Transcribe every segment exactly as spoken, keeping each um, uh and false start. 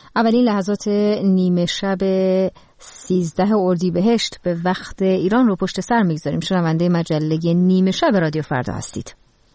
اولین لحظات نیمه شب سیزده اردیبهشت به وقت ایران رو پشت سر میگذاریم. شنونده مجله نیمه شب رادیو فردا هستید.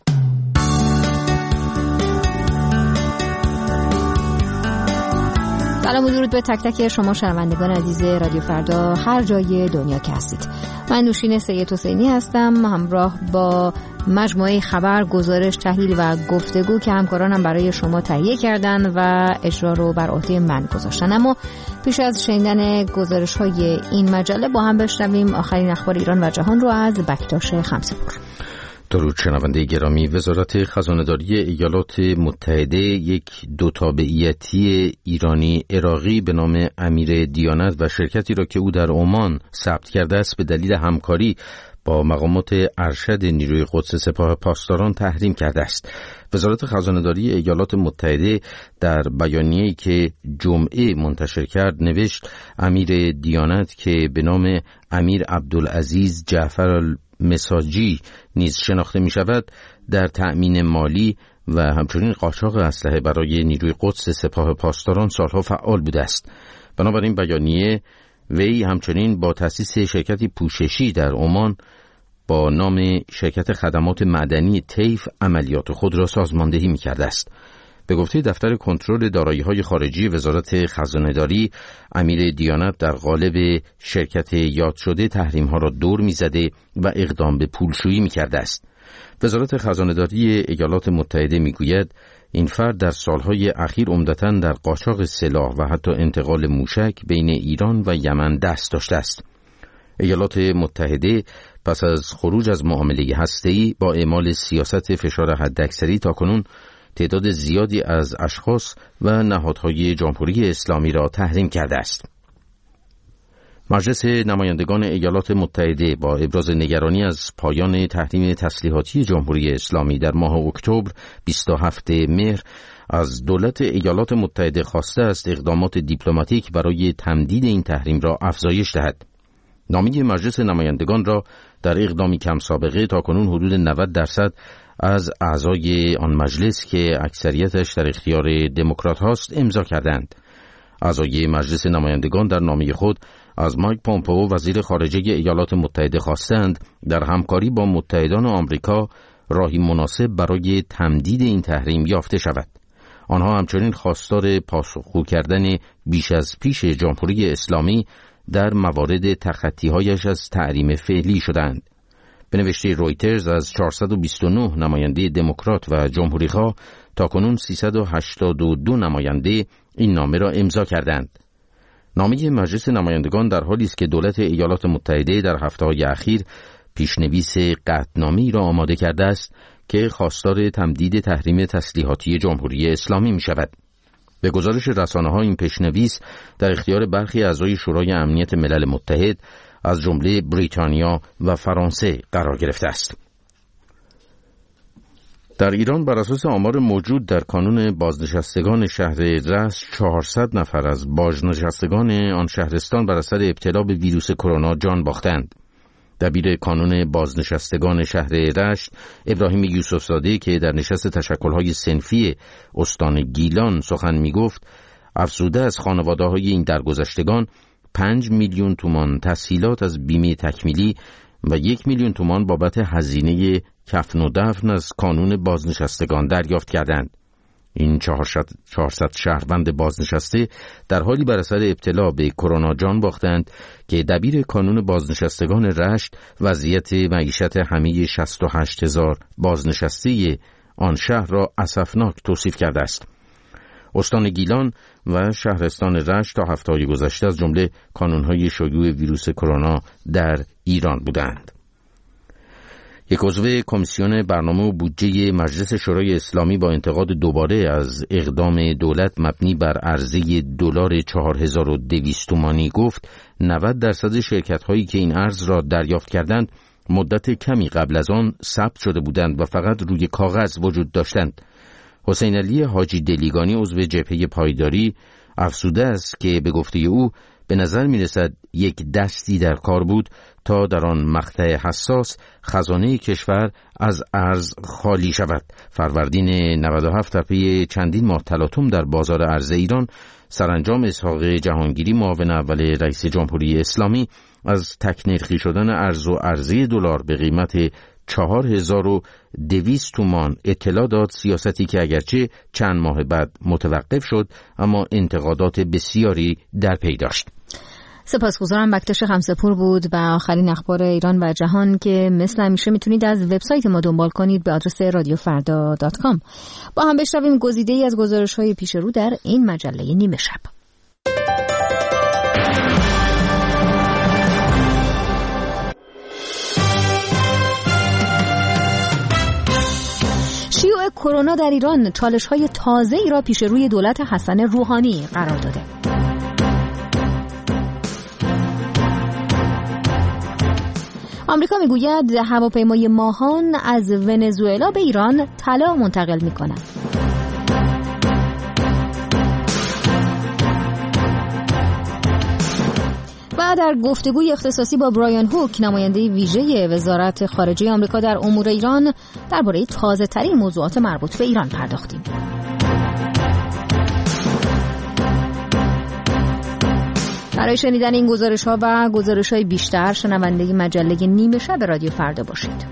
سلام و درود به تک تک شما شنوندگان عزیز رادیو فردا هر جای دنیا که هستید. من نوشین سید حسینی هستم، همراه با مجموعه خبر، گزارش، تحلیل و گفتگو که همکارانم برای شما تهیه کردن و اجرا رو بر عهده من گذاشتن. اما پیش از شنیدن گزارش‌های این مجله با هم بشنویم آخرین اخبار ایران و جهان رو از بکتاش خمسه‌پور. درود شنونده گرامی. وزارت خزانه‌داری ایالات متحده یک دو تابعیتی ایرانی عراقی به نام امیر دیانت و شرکتی را که او در عمان ثبت کرده است به دلیل همکاری با مقامات ارشد نیروی قدس سپاه پاسداران تحریم کرده است. وزارت خزانه‌داری ایالات متحده در بیانیه‌ای که جمعه منتشر کرد نوشت امیر دیانت که به نام امیر عبدالعزیز جعفر مساجی نیز شناخته می شود در تأمین مالی و همچنین قاچاق اسلحه برای نیروی قدس سپاه پاسداران سالها فعال بوده است. بنابراین بیانیه وی همچنین با تأسیس شرکتی پوششی در عمان با نام شرکت خدمات معدنی طیف عملیات خود را سازماندهی می کرده است. به گفته دفتر کنترل دارایی‌های خارجی وزارت خزانه‌داری، امیر دیانت در قالب شرکت یاد شده تحریم‌ها را دور می‌زده و اقدام به پولشویی می‌کرده است. وزارت خزانه‌داری ایالات متحده می‌گوید این فرد در سالهای اخیر عمدتاً در قاچاق سلاح و حتی انتقال موشک بین ایران و یمن دست داشته است. ایالات متحده پس از خروج از معامله هسته‌ای با اعمال سیاست فشار حداکثری تاکنون تعداد زیادی از اشخاص و نهادهای جمهوری اسلامی را تحریم کرده است. مجلس نمایندگان ایالات متحده با ابراز نگرانی از پایان تحریم تسلیحاتی جمهوری اسلامی در ماه اکتبر بیست و هفتم مهر از دولت ایالات متحده خواسته است اقدامات دیپلماتیک برای تمدید این تحریم را افزایش دهد. نامه مجلس نمایندگان را در اقدامی کم سابقه تاکنون حدود نود درصد از اعضای آن مجلس که اکثریتش در اختیار دموکرات هاست امضا کردند. اعضای مجلس نمایندگان در نامه خود از مایک پومپئو وزیر خارجه ایالات متحده خواستند در همکاری با متحدان آمریکا راهی مناسب برای تمدید این تحریم یافته شود. آنها همچنین خواستار پاسخگو کردن بیش از پیش جمهوری اسلامی در موارد تخطی‌هایش از تحریم فعلی شدند. به نوشته رویترز از چهارصد و بیست و نه نماینده دموکرات و جمهوری‌خواه تاکنون سیصد و هشتاد و دو نماینده این نامه را امضا کردند. نامه مجلس نمایندگان در حالی است که دولت ایالات متحده در هفته‌های اخیر پیشنویس قطعنامه‌ای را آماده کرده است که خواستار تمدید تحریم تسلیحاتی جمهوری اسلامی می شود. به گزارش رسانه‌ها این پیشنویس در اختیار برخی اعضای شورای امنیت ملل متحد از جمله بریتانیا و فرانسه قرار گرفته است. در ایران بر اساس آمار موجود در کانون بازنشستگان شهر رشت چهارصد نفر از بازنشستگان آن شهرستان بر اثر ابتلا به ویروس کرونا جان باختند. دبیر کانون بازنشستگان شهر رشت ابراهیم یوسفزاده که در نشست تشکل‌های صنفی استان گیلان سخن می‌گفت، افزوده از خانواده‌های این درگذشتگان پنج میلیون تومان تسهیلات از بیمه تکمیلی و یک میلیون تومان بابت هزینه کفن و دفن از کانون بازنشستگان دریافت کردند. این چهارصد شهروند بازنشسته در حالی بر اثر ابتلا به کرونا جان باختند که دبیر کانون بازنشستگان رشت وضعیت معیشت همه شصت و هشت هزار بازنشسته آن شهر را اسفناک توصیف کرده است. استان گیلان و شهرستان رشت تا هفته‌های گذشته از جمله کانون‌های شیوع ویروس کرونا در ایران بودند. یک عضو کمیسیون برنامه و بودجه مجلس شورای اسلامی با انتقاد دوباره از اقدام دولت مبنی بر عرضه دلار چهار هزار و دویست تومانی گفت نود درصد شرکت‌هایی که این ارز را دریافت کردند مدت کمی قبل از آن ثبت شده بودند و فقط روی کاغذ وجود داشتند. حسین علی حاجی دلیگانی عضو جبهه پایداری افزوده است که به گفته او به نظر می رسد یک دستی در کار بود تا در آن مقطع حساس خزانه کشور از ارز خالی شود. فروردین نود و هفت در پی چندین ماه تلاطم در بازار ارز ایران، سرانجام اسحاق جهانگیری معاون اول رئیس جمهوری اسلامی از تکنرخی شدن ارز و عرضه دلار به قیمت چهار هزار و دویست تومان اطلاع داد، سیاستی که اگرچه چند ماه بعد متوقف شد اما انتقادات بسیاری در پی داشت. سپاسگزارم. بکتش خمسه‌پور بود و آخرین اخبار ایران و جهان که مثل همیشه میتونید از وبسایت ما دنبال کنید به آدرس رادیو فردا دات کام. با هم بشنویم گزیده‌ای از گزارش‌های پیش رو در این مجله نیمه شب. شیوع کرونا در ایران چالش‌های تازه‌ای را پیش روی دولت حسن روحانی قرار داده. آمریکا میگوید هواپیمای ماهان از ونزوئلا به ایران طلا منتقل می‌کند. و در گفتگوی اختصاصی با برایان هوک، نماینده ویژه وزارت خارجه آمریکا در امور ایران، درباره تازه‌ترین موضوعات مربوط به ایران پرداختیم. برای شنیدن این گزارش‌ها و گزارش‌های بیشتر شنونده مجله نیمه شب رادیو فردا باشید.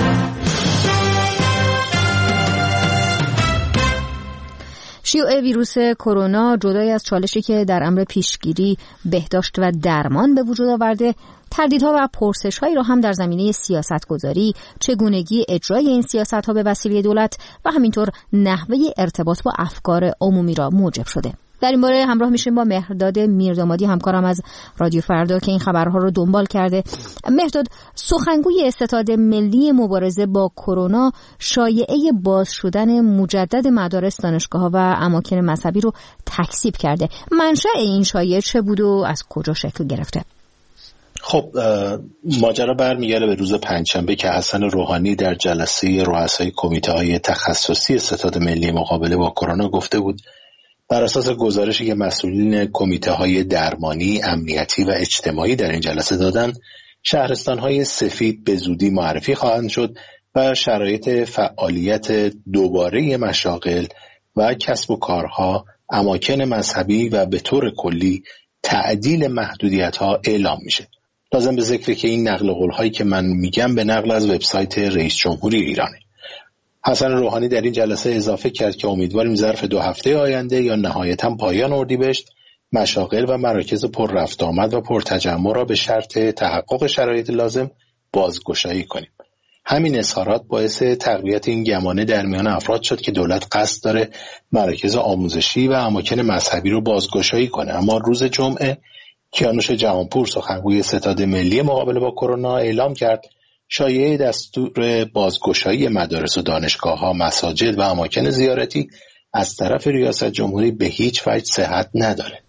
شیوع ویروس کرونا جدای از چالشی که در امر پیشگیری، بهداشت و درمان به وجود آورده، تردیدها و پرسش‌هایی را هم در زمینه سیاست‌گذاری، چگونگی اجرای این سیاست‌ها به وسیله دولت و همینطور نحوه ارتباط با افکار عمومی را موجب شده. در این باره همراه میشیم با مهرداد میردامادی، همکارم از رادیو فردا که این خبرها رو دنبال کرده. مهرداد، سخنگوی ستاد ملی مبارزه با کرونا شایعه باز شدن مجدد مدارس، دانشگاه‌ها و اماکن مذهبی رو تکذیب کرده. منشأ این شایعه چه بود و از کجا شکل گرفته؟ خب ماجرا برمیگرده به روز پنجشنبه که حسن روحانی در جلسه رؤسای کمیته‌های تخصصی ستاد ملی مقابله با کرونا گفته بود بر اساس گزارشی که مسئولین کمیته‌های درمانی، امنیتی و اجتماعی در این جلسه دادند، شهرستان‌های سفید به زودی معرفی خواهند شد و شرایط فعالیت دوباره مشاغل و کسب و کارها، اماکن مذهبی و به طور کلی تعدیل محدودیت‌ها اعلام میشه. لازم به ذکره که این نقل قول‌هایی که من میگم به نقل از وبسایت رئیس جمهوری ایرانه. حسن روحانی در این جلسه اضافه کرد که امیدواریم ظرف دو هفته آینده یا نهایتاً پایان اردیبهشت مشاغل و مراکز پر رفت آمد و پر تجمع را به شرط تحقق شرایط لازم بازگشایی کنیم. همین اظهارات باعث تقویت این گمانه در میان افراد شد که دولت قصد داره مراکز آموزشی و اماکن مذهبی رو بازگشایی کنه. اما روز جمعه کیانوش جهانپور، سخنگوی ستاد ملی مقابله با کرونا، اعلام کرد شایعه دستور بازگشایی مدارس و دانشگاه‌ها، مساجد و اماکن زیارتی از طرف ریاست جمهوری به هیچ وجه صحت نداره.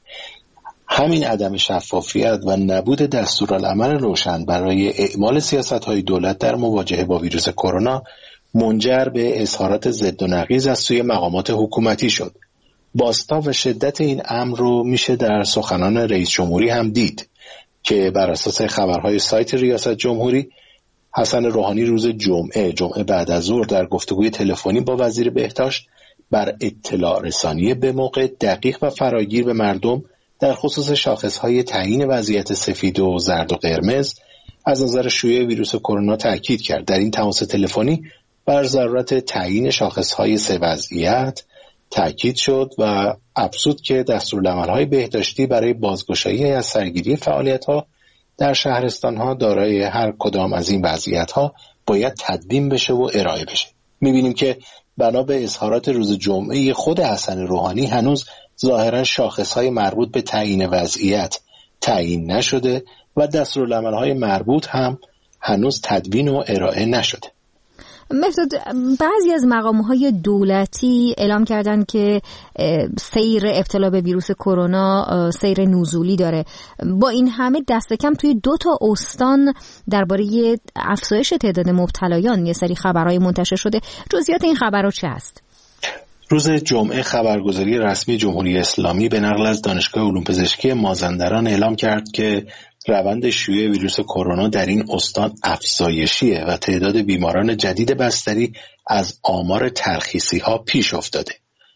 همین عدم شفافیت و نبود دستورالعمل روشن برای اعمال سیاست‌های دولت در مواجهه با ویروس کرونا منجر به اظهارات ضد و نقیض از سوی مقامات حکومتی شد. باستا و شدت این امر رو میشه در سخنان رئیس جمهوری هم دید که بر اساس خبرهای سایت ریاست جمهوری، حسن روحانی روز جمعه جمعه بعد از ظهر در گفتگوی تلفنی با وزیر بهداشت بر اطلاع رسانی به موقع دقیق و فراگیر به مردم در خصوص شاخصهای تعیین وضعیت سفید و زرد و قرمز از نظر شیوع ویروس کرونا تاکید کرد. در این تماس تلفنی بر ضرورت تعیین شاخصهای سه وضعیت تاکید شد و افزود که دستورالعمل‌های بهداشتی برای بازگشایی از سرگیری فعالیت‌ها در شهرستان‌ها دارای هر کدام از این وضعیت‌ها باید تدوین بشه و ارائه بشه. می‌بینیم که بنا به اظهارات روز جمعه خود حسن روحانی هنوز ظاهراً شاخص‌های مربوط به تعیین وضعیت تعیین نشده و دستورالعمل‌های مربوط هم هنوز تدوین و ارائه نشده. مهرداد، بعضی از مقام‌های دولتی اعلام کردن که سیر ابتلا به ویروس کرونا سیر نزولی داره. با این همه دست کم توی دو تا استان درباره افزایش تعداد مبتلایان یه سری خبرهای منتشر شده. جزئیات این خبرها چه هست؟ روز جمعه خبرگزاری رسمی جمهوری اسلامی به نقل از دانشگاه علوم پزشکی مازندران اعلام کرد که روند شیوع ویروس کرونا در این استان افزایشیه و تعداد بیماران جدید بستری از آمار ترخیصی ها پیش افتاده.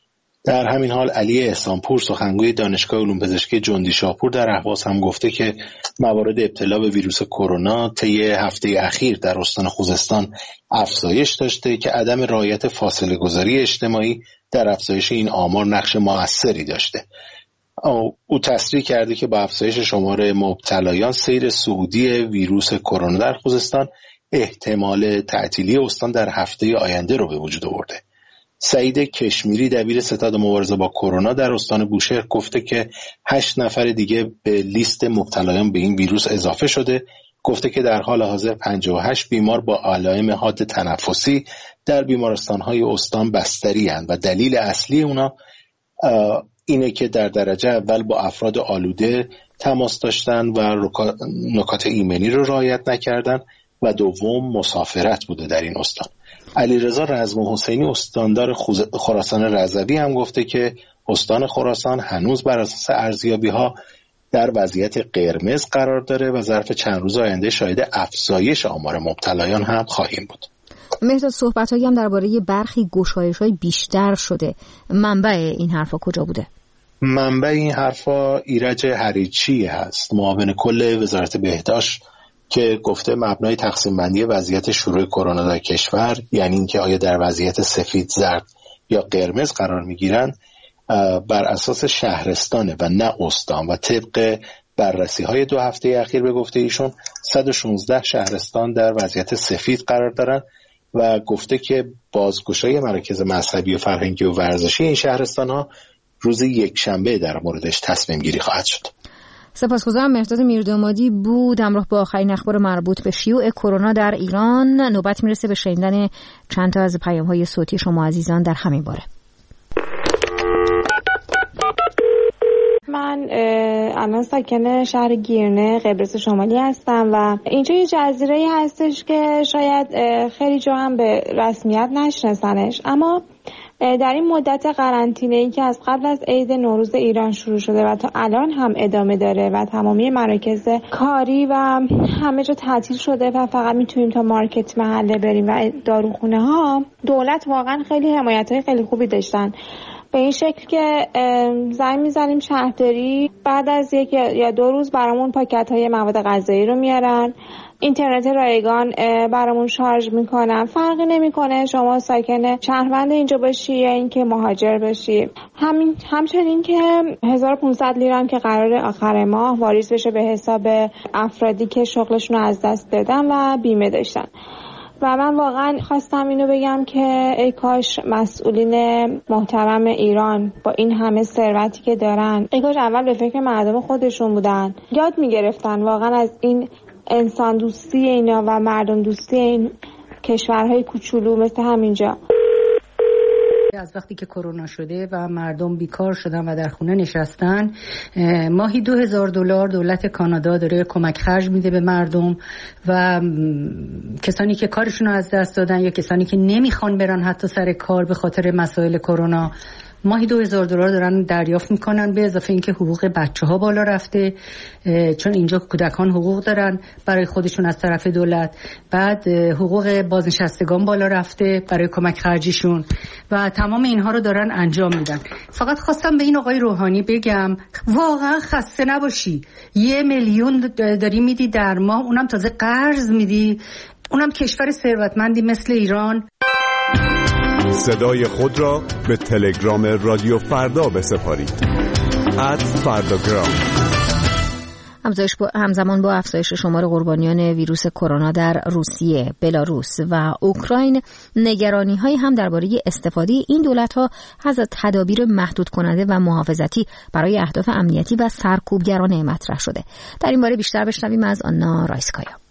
در همین حال علی احسانپور سخنگوی دانشگاه علوم پزشکی جندی شاپور در اهواز هم گفته که موارد ابتلا به ویروس کرونا طی هفته اخیر در استان خوزستان افزایش داشته که عدم رعایت فاصله گذاری اجتماعی در افزایش این آمار نقش موثری داشته. او تصریح کرده که با افزایش شمار مبتلایان سیر صعودی ویروس کرونا در خوزستان احتمال تعطیلی استان در هفته آینده رو به وجود آورده. سعید کشمیری دبیر ستاد مبارزه با کرونا در استان بوشهر گفته که هشت نفر دیگه به لیست مبتلایان به این ویروس اضافه شده. گفته که در حال حاضر پنجاه و هشت بیمار با علائم حاد تنفسی در بیمارستان‌های استان بستری هستند و دلیل اصلی اونا اینه که در درجه اول با افراد آلوده تماس داشتن و نکات ایمنی رو رعایت نکردن و دوم مسافرت بوده در این استان. علیرضا رزم حسینی استاندار خراسان رضوی هم گفته که استان خراسان هنوز بر اساس ارزیابی‌ها در وضعیت قرمز قرار داره و ظرف چند روز آینده شاهد افزایش آمار مبتلایان هم خواهیم بود. مهداد صحبت‌هایی هم درباره برخی گشایش‌های بیشتر شده. منبع این حرفا کجا بوده؟ منبع این حرفا ایرج هریچی هست، معاون کل وزارت بهداشت، که گفته مبنای تقسیم بندی وضعیت شروع کرونا در کشور، یعنی اینکه آیا در وضعیت سفید، زرد یا قرمز قرار میگیرن، بر اساس شهرستانه و نه استان و طبق بررسی های دو هفته اخیر به گفته ایشون صد و شانزده شهرستان در وضعیت سفید قرار دارن و گفته که بازگشایی مراکز مذهبی و فرهنگی و ورزشی این شهرستان ها روز یک شنبه در موردش تصمیم گیری خواهد شد. سپاسگزارم. مهرداد میردامادی بود همراه با آخرین اخبار مربوط به شیوع کرونا در ایران. نوبت میرسه به شنیدن چند تا از پیام‌های صوتی شما عزیزان در همین باره. من الان ساکن شهر گیرنه قبرس شمالی هستم و اینجا یه جزیره‌ای هستش که شاید خیلی جا هم به رسمیت نشناسنش، اما در این مدت قرنطینه‌ای که از قبل از عید نوروز ایران شروع شده و تا الان هم ادامه داره و تمامی مراکز کاری و همه جا تعطیل شده و فقط میتونیم تا مارکت محله بریم و داروخونه ها، دولت واقعا خیلی حمایت‌های خیلی خوبی داشتن، به این شکل که زنگ میزنیم شهرداری، بعد از یک یا دو روز برامون پاکت‌های مواد غذایی رو میارن، اینترنت رایگان برامون شارژ میکنن، فرقی نمیکنه شما ساکن شهروند اینجا باشی یا اینکه مهاجر باشی. همین همچنین که هزار و پانصد لیره هم که قرار آخر ماه واریز بشه به حساب افرادی که شغلشون رو از دست دادن و بیمه داشتن. و من واقعا خواستم اینو بگم که ای کاش مسئولین محترم ایران با این همه ثروتی که دارن، ای کاش اول به فکر مردم خودشون بودن، یاد میگرفتن واقعا از این انسان دوستی اینا و مردم دوستی این کشورهای کوچولو مثل همینجا. از وقتی که کرونا شده و مردم بیکار شدن و در خونه نشستن، ماهی دو هزار دلار دولت کانادا داره کمک خرج میده به مردم و کسانی که کارشون رو از دست دادن یا کسانی که نمیخوان برن حتی سر کار به خاطر مسائل کرونا، ماهی دو هزار دلار دارن دریافت میکنن، به اضافه اینکه حقوق بچه ها بالا رفته چون اینجا کودکان حقوق دارن برای خودشون از طرف دولت، بعد حقوق بازنشستگان بالا رفته برای کمک خرجیشون و تمام اینها رو دارن انجام میدن. فقط خواستم به این آقای روحانی بگم واقعا خسته نباشی، یه میلیون داری میدی در ماه، اونم تازه قرض میدی، اونم کشور ثروتمندی مثل ایران. صدای خود را به تلگرام رادیو فردا بسپارید. ات فرداگرام. همزمان با افزایش شمار قربانیان ویروس کرونا در روسیه، بلاروس و اوکراین، نگرانی‌هایی هم درباره استفاده این دولت‌ها از تدابیر محدود کننده و محافظتی برای اهداف امنیتی و سرکوبگرانه مطرح شده. در این باره بیشتر بشنویم از آنا رایسکایا.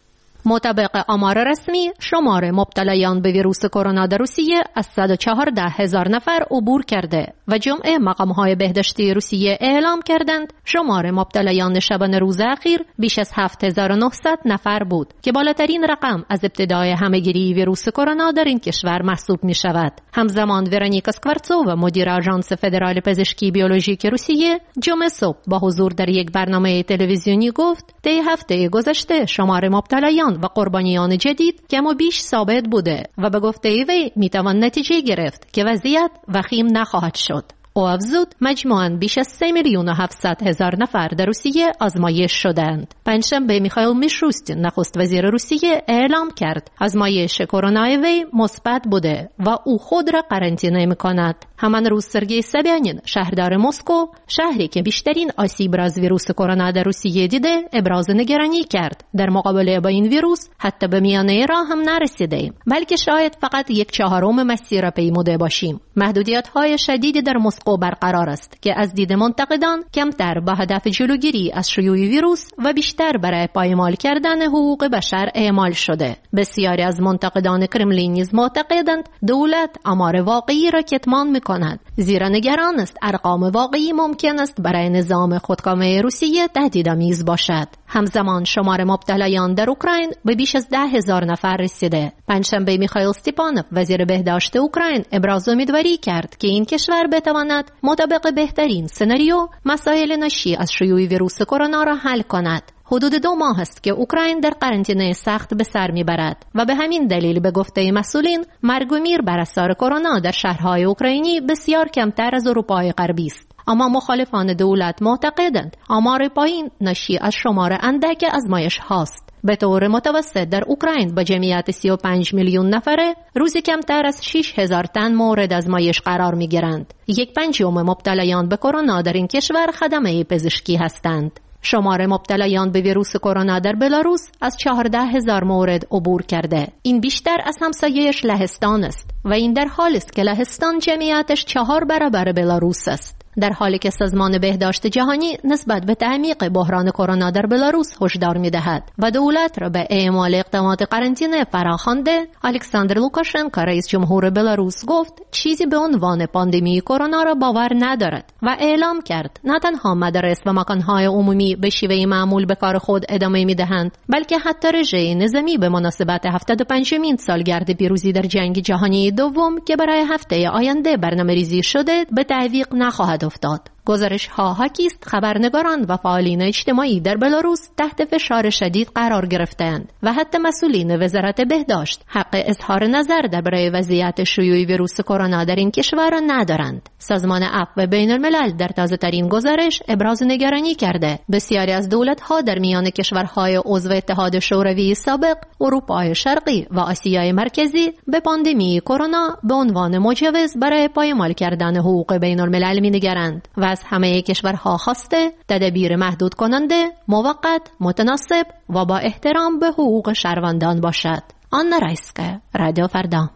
مطابق آمار رسمی شمار مبتلایان به ویروس کرونا در روسیه از صد و چهارده هزار نفر عبور کرده و جمعه مقام‌های بهداشتی روسیه اعلام کردند شمار مبتلایان شبانه روز اخیر بیش از هفت هزار و نهصد نفر بود که بالاترین رقم از ابتدای همه‌گیری ویروس کرونا در این کشور محسوب می شود. همزمان ورونیکا اسکوارتسووا مدیر آژانس فدرال پزشکی بیولوژیک روسیه جمعه صبح با حضور در یک برنامه تلویزیونی گفت طی هفته گذشته شمار مبتلایان و قربانیان جدید کم و بیش ثابت بوده و به گفته وی می توان نتیجه گرفت که وضعیت وخیم نخواهد شد. او افزود مجموعاً بیش از سه میلیون و هفتصد هزار نفر در روسیه آزمایش شدند. پنجشنبه میخائیل میشوستین نخست وزیر روسیه اعلام کرد آزمایش کرونا وی مثبت بوده و او خود را قرنطینه میکند. همان روز سرگئی سابیانین شهردار مسکو، شهری که بیشترین آسیب را از ویروس کرونا در روسیه دیده، ابراز نگرانی کرد. در مقابله با این ویروس حتی به میانه راه هم نرسیدیم، بلکه شاید فقط یک چهارم مسیر را پیموده باشیم. محدودیت‌های شدیدی در مسکو برقرار است که از دید منتقدان کمتر با هدف جلوگیری از شیوع ویروس و بیشتر برای پایمال کردن حقوق بشر اعمال شده. بسیاری از منتقدان کرملین نیز معتقدند دولت آمار واقعی را کتمان می‌کند، زیرا نگران است ارقام واقعی ممکن است برای نظام خودکامه روسیه تهدیدآمیز باشد. همزمان شمار مبتلایان در اوکراین به بیش از ده هزار نفر رسیده. پنجشنبه میخائیل استیپانوف وزیر بهداشت اوکراین ابراز امیدواری کرد که این کشور بتواند مطابق بهترین سناریو مسائل ناشی از شیوع ویروس کرونا را حل کند. حدود دو ماه است که اوکراین در قرنطینه سخت به سر میبرد و به همین دلیل به گفته مسئولین مرگ و میر بر اثر کرونا در شهرهای اوکراینی بسیار کمتر از اروپای غربی است. اما مخالفان دولت معتقدند آمار پایین ناشی از شمار اندک آزمایش هاست. به طور متوسط در اوکراین با جمعیت سی و پنج میلیون نفره روزی کمتر از شش هزار تن مورد آزمایش قرار میگیرند. یک پنجم مبتلایان به کرونا در این کشور خدمه پزشکی هستند. شمار مبتلایان به ویروس کرونا در بلاروس از چهارده هزار مورد عبور کرده. این بیشتر از همسایه‌اش لهستان است و این در حالی است که لهستان جمعیتش چهار برابر بلاروس است. در حالی که سازمان بهداشت جهانی نسبت به تعمیق بحران کرونا در بلاروس هشدار می‌دهد و دولت را به اعمال اقدامات قرنطینه فراخوانده، الکساندر لوکاشنکو رئیس جمهور بلاروس گفت چیزی به عنوان پاندمی کرونا را باور ندارد و اعلام کرد نه تنها مدارس و مکان‌های عمومی به شیوه معمول به کار خود ادامه می‌دهند، بلکه حتی رژه نظامی به مناسبت هفتاد و پنجمین سالگرد پیروزی در جنگ جهانی دوم که برای هفته آینده برنامه‌ریزی شده به تعویق نخواهد افتاد. گزارش ها حاکی است خبرنگاران و فعالین اجتماعی در بلاروس تحت فشار شدید قرار گرفتند و حتی مسئولین وزارت بهداشت حق اظهار نظر درباره وضعیت شیوع ویروس کرونا در این کشور را ندارند. سازمان عفو بین الملل در تازه ترین گزارش ابراز نگرانی کرده بسیاری از دولت ها در میان کشورهای عضو اتحاد شوروی سابق، اروپای شرقی و آسیای مرکزی به پاندمی کرونا به عنوان مجوز برای پایمال کردن حقوق بین الملل می‌نگرند و از همه کشورها خواسته تدابیر محدود کننده، موقت، متناسب و با احترام به حقوق شهروندان باشد. آنا رایسکه، رادیو فردا.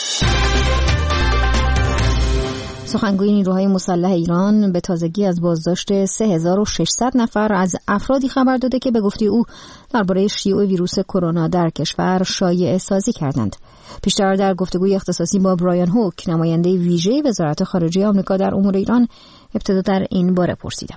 سخنگوی نیروهای مسلح ایران به تازگی از بازداشت سه هزار و ششصد نفر از افرادی خبر داده که به گفته او درباره شیوع ویروس کرونا در کشور شایعه سازی کردند. پیشتر در گفتگوی اختصاصی با برایان هوک، نماینده ویژه وزارت خارجه آمریکا در امور ایران، ابتدا در این باره پرسیدم.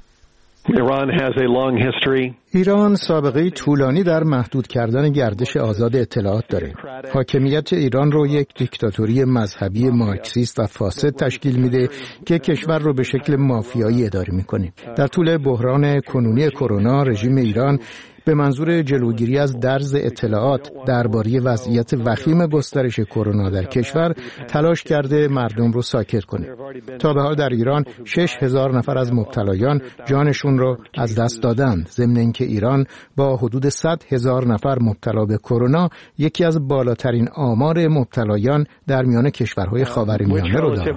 ایران سابقه طولانی در محدود کردن گردش آزاد اطلاعات داره. حاکمیت ایران رو یک دیکتاتوری مذهبی مارکسیست و فاسد تشکیل میده که کشور رو به شکل مافیایی اداره میکنه. در طول بحران کنونی کرونا رژیم ایران به منظور جلوگیری از درز اطلاعات درباره وضعیت وخیم گسترش کرونا در کشور تلاش کرده مردم رو ساکت کنه. تا به حال در ایران شش هزار نفر از مبتلایان جانشون رو از دست دادند، ضمن اینکه ایران با حدود صد هزار نفر مبتلا به کرونا یکی از بالاترین آمار مبتلایان در میان کشورهای خاورمیانه رو داره.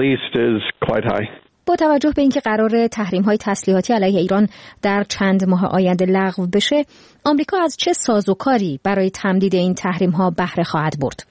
با توجه به اینکه قرار تحریم‌های تسلیحاتی علیه ایران در چند ماه آینده لغو بشه، آمریکا از چه سازوکاری برای تمدید این تحریم‌ها بهره خواهد برد؟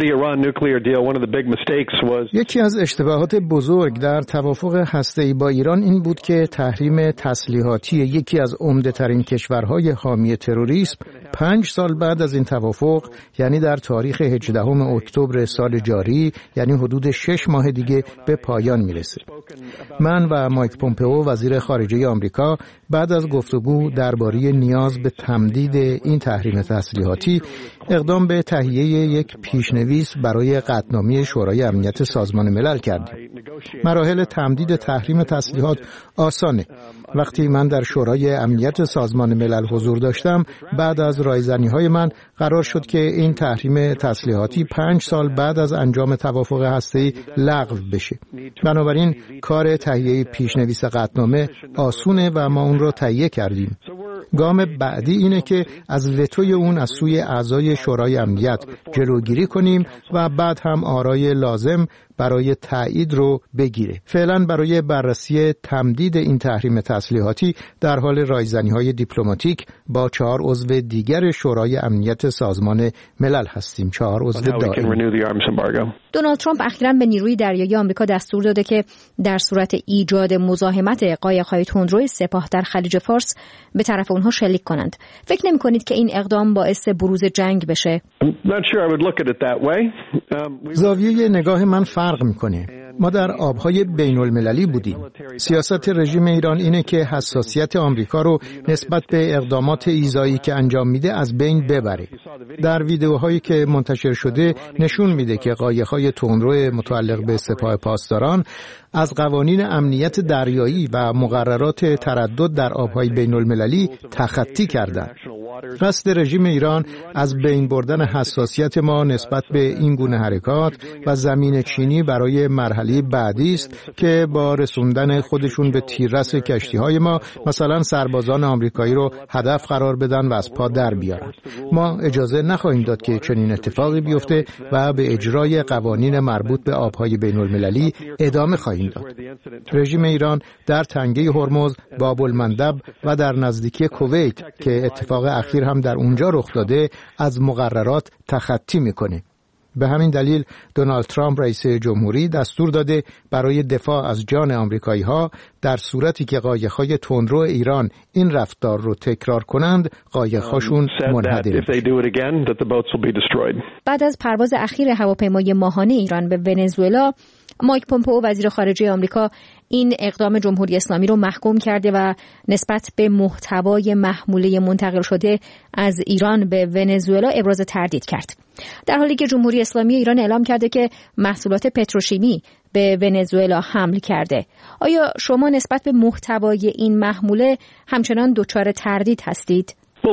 یکی از اشتباهات بزرگ در توافق هسته‌ای با ایران این بود که تحریم تسلیحاتی یکی از عمده‌ترین کشورهای حامی تروریسم پنج سال بعد از این توافق، یعنی در تاریخ هجدهم اکتبر سال جاری، یعنی حدود شش ماه دیگه به پایان میرسه. من و مایک پومپئو وزیر خارجه آمریکا بعد از گفتگو درباره نیاز به تمدید این تحریم تسلیحاتی اقدام به تهیه یک پیشنویس برای قطعنامه شورای امنیت سازمان ملل کردیم. مراحل تمدید تحریم تسلیحات آسانه. وقتی من در شورای امنیت سازمان ملل حضور داشتم، بعد از رایزنی‌های من قرار شد که این تحریم تسلیحاتی پنج سال بعد از انجام توافق هسته‌ای لغو بشه. بنابراین کار تهیه پیشنویس قطعنامه آسونه و ما اون رو تهیه کردیم. گام بعدی اینه که از وتوی اون از سوی اعضای شورای امنیت جلوگیری کنیم و بعد هم آرای لازم برای تایید رو بگیره. فعلا برای بررسی تمدید این تحریم تسلیحاتی در حال رایزنی‌های دیپلماتیک با چهار عضو دیگر شورای امنیت سازمان ملل هستیم. چهار عضو دائمی. دونالد ترامپ اخیراً به نیروی دریایی آمریکا دستور داده که در صورت ایجاد مزاحمت قایق‌های تندروی سپاه در خلیج فارس به طرف اونها شلیک کنند. فکر نمی‌کنید که این اقدام باعث بروز جنگ بشه؟ زاویه نگاه من فرق میکنه. ما در آبهای بین المللی بودیم. سیاست رژیم ایران اینه که حساسیت آمریکا رو نسبت به اقدامات ایذایی که انجام میده از بین ببره. در ویدیوهایی که منتشر شده نشون میده که قایق‌های تندرو متعلق به سپاه پاسداران از قوانین امنیت دریایی و مقررات تردد در آبهای بین المللی تخطی کردند. قصد رژیم ایران از بین بردن حساسیت ما نسبت به این گونه حرکات و زمین چینی برای مرحله بعدی است که با رسوندن خودشون به تیررس کشتی‌های ما مثلا سربازان آمریکایی رو هدف قرار بدن و از پا در بیارن. ما اجازه نخواهیم داد که چنین اتفاقی بیفته و به اجرای قوانین مربوط به آبهای بین المللی ادامه خواهیم داد. رژیم ایران در تنگه هرمز، باب المندب و در نزدیکی کویت که اتفاق اخیر هم در اونجا رخ داده از مقررات تخطی میکنه. به همین دلیل دونالد ترامپ رئیس جمهوری دستور داده برای دفاع از جان آمریکایی‌ها در صورتی که قایق‌های تندرو ایران این رفتار رو تکرار کنند، قایق‌هاشون منهدم. بعد از پرواز اخیر هواپیمای ماهانه ایران به ونزوئلا، مایک پومپئو وزیر خارجه آمریکا این اقدام جمهوری اسلامی رو محکوم کرده و نسبت به محتوای محموله منتقل شده از ایران به ونزوئلا ابراز تردید کرد. در حالی که جمهوری اسلامی ایران اعلام کرده که محصولات پتروشیمی به ونزوئلا حمل کرده. آیا شما نسبت به محتوای این محموله همچنان دچار تردید هستید؟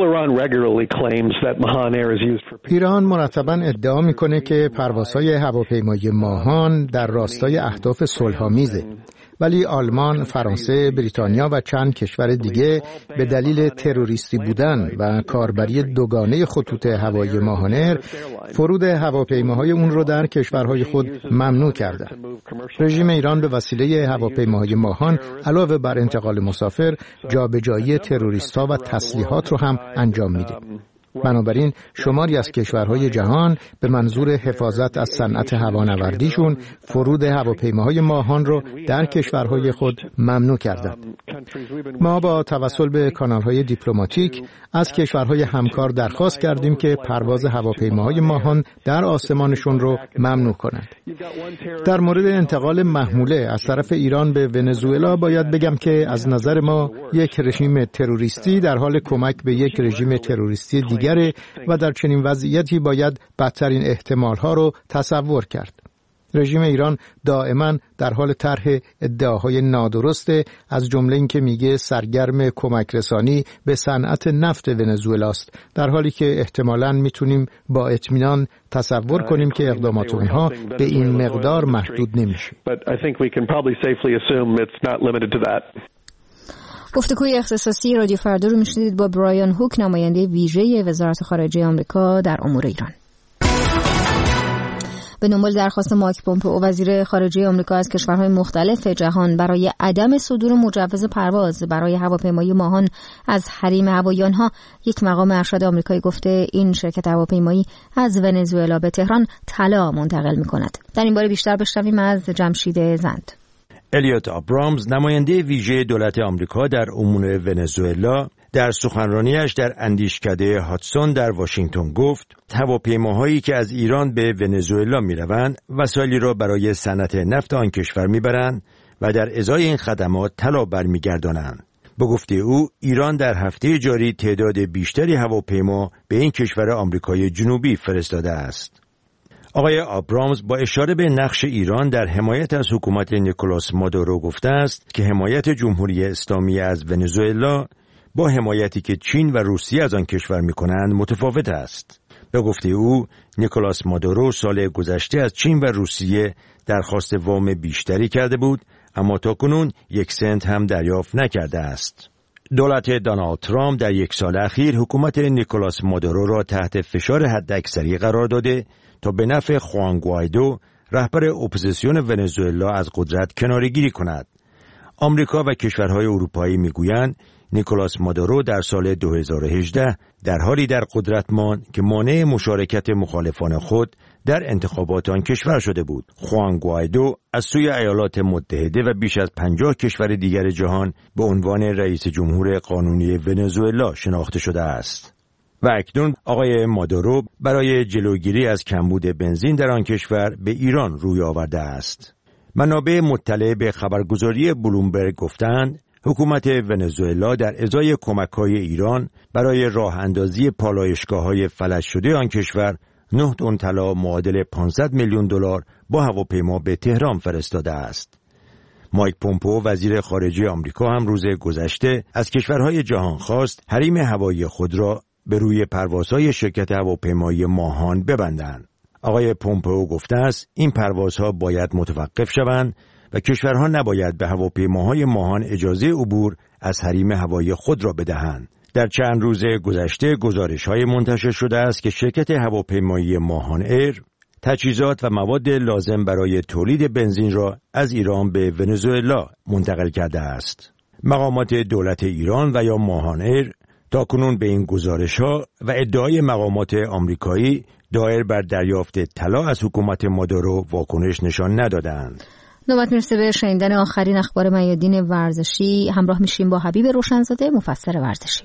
ایران مرتباً ادعا میکنه که پروازهای هواپیمای ماهان در راستای اهداف صلح‌آمیزه. ولی آلمان، فرانسه، بریتانیا و چند کشور دیگه به دلیل تروریستی بودن و کاربری دوگانه خطوط هوایی ماهانر فرود هواپیماهای اون رو در کشورهای خود ممنوع کردند. رژیم ایران به وسیله هواپیماهای ماهان علاوه بر انتقال مسافر، جابجایی تروریست‌ها و تسلیحات رو هم انجام میده. بنابراین شماری از کشورهای جهان به منظور حفاظت از صنعت هوانوردیشون فرود هواپیماهای ماهان رو در کشورهای خود ممنوع کردند. ما با توسل به کانالهای دیپلماتیک از کشورهای همکار درخواست کردیم که پرواز هواپیماهای ماهان در آسمانشون رو ممنوع کنند. در مورد انتقال محموله از طرف ایران به ونزوئلا باید بگم که از نظر ما یک رژیم تروریستی در حال کمک به یک رژیم تروریستی دیگه و در چنین وضعیتی باید بدترین احتمالها رو تصور کرد. رژیم ایران دائما در حال طرح ادعاهای نادرسته، از جمله اینکه میگه سرگرم کمک رسانی به صنعت نفت ونزوئلاست، در حالی که احتمالاً میتونیم با اطمینان تصور کنیم که اقدامات اونها به این مقدار محدود نمیشه. گفتگوی اختصاصی رادیو فردا رو میشنیدید با برایان هوک، نماینده ویژه وزارت خارجه آمریکا در امور ایران. به دنبال درخواست مایک پومپئو وزیر خارجه آمریکا از کشورهای مختلف جهان برای عدم صدور مجوز پرواز برای هواپیمای ماهان از حریم هوایی آنها، یک مقام ارشد آمریکایی گفته این شرکت هواپیمایی از ونزوئلا به تهران طلا منتقل می‌کند. در این باره بیشتر بشنویم از جمشید زند. الیوت آبرامز، نماینده ویژه دولت آمریکا در امور ونزوئلا، در سخنرانیش در اندیشکده هاتسون در واشنگتن گفت هواپیماهایی که از ایران به ونزوئلا میروند وسایلی را برای صنعت نفت آن کشور میبرند و در ازای این خدمات طلا برمیگردانند. به گفته او ایران در هفته جاری تعداد بیشتری هواپیما به این کشور آمریکای جنوبی فرستاده است. آقای آبرامز با اشاره به نقش ایران در حمایت از حکومت نیکولاس مادورو گفته است که حمایت جمهوری اسلامی از ونزوئلا با حمایتی که چین و روسیه از آن کشور می‌کنند متفاوت است. به گفته او نیکولاس مادورو سال گذشته از چین و روسیه درخواست وام بیشتری کرده بود اما تاکنون یک سنت هم دریافت نکرده است. دولت دونالد ترامپ در یک سال اخیر حکومت نیکولاس مادورو را تحت فشار حداکثری قرار داده تا به نفع خوان گوایدو رهبر اپوزیسیون ونزوئلا از قدرت کناره‌گیری کند. آمریکا و کشورهای اروپایی میگویند نیکولاس مادورو در سال دو هزار و هجده در حالی در قدرت ماند که مانع مشارکت مخالفان خود در انتخابات آن کشور شده بود. خوان گوایدو از سوی ایالات متحده و بیش از پنجاه کشور دیگر جهان به عنوان رئیس جمهور قانونی ونزوئلا شناخته شده است. و اکنون آقای مادورو برای جلوگیری از کمبود بنزین در آن کشور به ایران روی آورده است. منابع مطلع به خبرگزاری بلومبرگ گفتند حکومت ونزوئلا در ازای کمک‌های ایران برای راه اندازی پالایشگاه‌های فلج شده آن کشور نه تن طلا معادل پانصد میلیون دلار با هواپیما به تهران فرستاده است. مایک پومپئو وزیر خارجه آمریکا هم روز گذشته از کشورهای جهان خواست حریم هوایی خود را به روی پروازهای شرکت هواپیمایی ماهان ببندند. آقای پومپئو گفته است این پروازها باید متوقف شوند و کشورها نباید به هواپیماهای ماهان اجازه عبور از حریم هوایی خود را بدهند. در چند روز گذشته گزارش‌های منتشر شده است که شرکت هواپیمایی ماهان ایر تجهیزات و مواد لازم برای تولید بنزین را از ایران به ونزوئلا منتقل کرده است. مقامات دولت ایران و یا ماهان ایر تاکنون به این گزارش‌ها و ادعای مقامات آمریکایی دایر بر دریافت طلا از حکومت مادورو واکنش نشان ندادند. نوبت میرسه به شنیدن آخرین اخبار میادین ورزشی. همراه میشیم با حبیب روشنزاده مفسر ورزشی.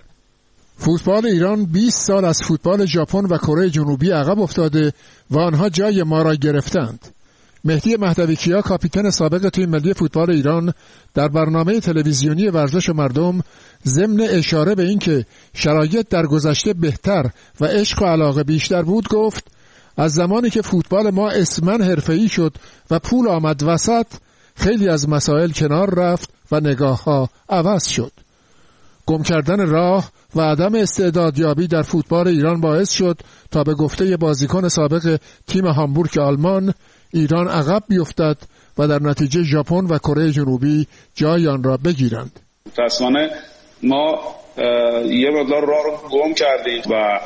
فوتبال ایران بیست سال از فوتبال ژاپن و کره جنوبی عقب افتاده و آنها جای ما را گرفتند. مهدی مهدویکیا کاپیتان سابق تیم ملی فوتبال ایران در برنامه تلویزیونی ورزش و مردم ضمن اشاره به اینکه شرایط در گذشته بهتر و عشق و علاقه بیشتر بود گفت از زمانی که فوتبال ما اسماً حرفه‌ای شد و پول آمد وسط خیلی از مسائل کنار رفت و نگاه‌ها عوض شد. گم کردن راه و عدم استعدادیابی در فوتبال ایران باعث شد تا به گفته بازیکن سابق تیم هامبورگ آلمان ایران عقب بیفتد و در نتیجه ژاپن و کره جنوبی جای آن را بگیرند. متأسفانه ما یه مقدار راه رو گم کردیم و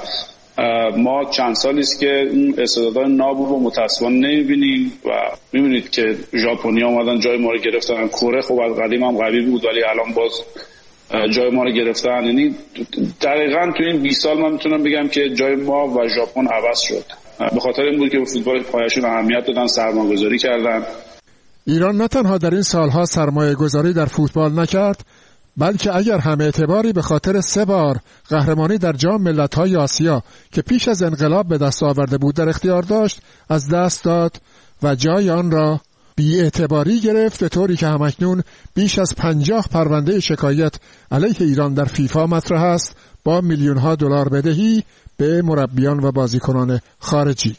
ما چند سالی است که اون استعدادهای ناب رو متأسفانه نمی‌بینیم و می‌بینید که ژاپنی‌ها اومدن جای ما رو گرفتن. کره خب از قدیم هم قوی بود ولی الان باز جای ما رو گرفتن. یعنی دقیقاً تو این بیست سال من میتونم بگم که جای ما و ژاپن عوض شد. به خاطر این بود که به فوتبال پایشون اهمیت دادن، سرمایه‌گذاری کردن. ایران نه تنها در این سالها سرمایه‌گذاری در فوتبال نکرد بلکه اگر هم اعتباری به خاطر سه بار قهرمانی در جام ملت‌های آسیا که پیش از انقلاب به دست آورده بود در اختیار داشت از دست داد و جای آن را بی اعتباری گرفت، به طوری که همکنون بیش از پنجاه پرونده شکایت علیه ایران در فیفا مطرح است با میلیون ها دلار بدهی به مربیان و بازیکنان خارجی.